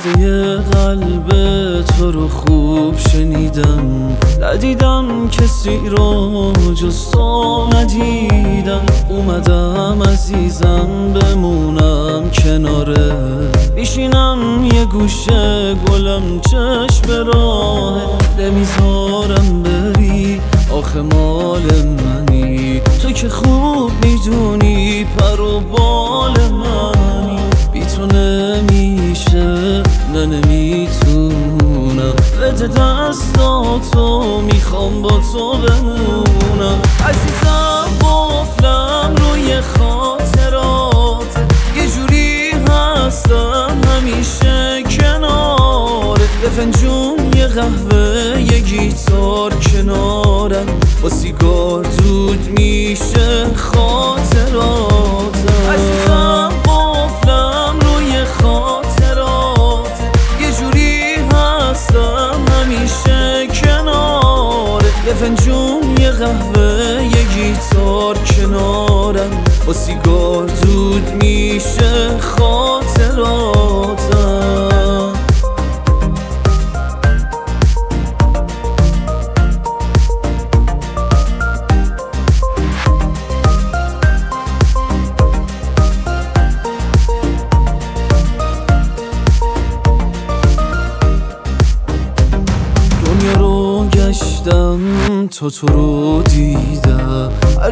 صدای قلب تو رو خوب شنیدم، ندیدم کسی رو جز تو ندیدم. اومدم عزیزم بمونم کناره، میشینم یه گوشه گلم چشم راه، نمیذارم بری آخه مال منی، تو که خوب میدونی پر و بال منی. بی تو نمیشه نه نمیتونم، بده دستاتو میخوام با تو بمونم. عزیزم قفلم روی خاطرات، یه جوری هستم همیشه کنارت. یه فنجون یه قهوه یه گیتار کنارم، با سیگار دود میشه خاطراتم. عزیزم قفلم روی خاطرات، یه جوری هستم همیشه کنارت. یه فنجون یه قهوه یه گیتار کنارم، با سیگار دود میشه خاطراتم. دنیا رو گشتم تا تو رو دیدم،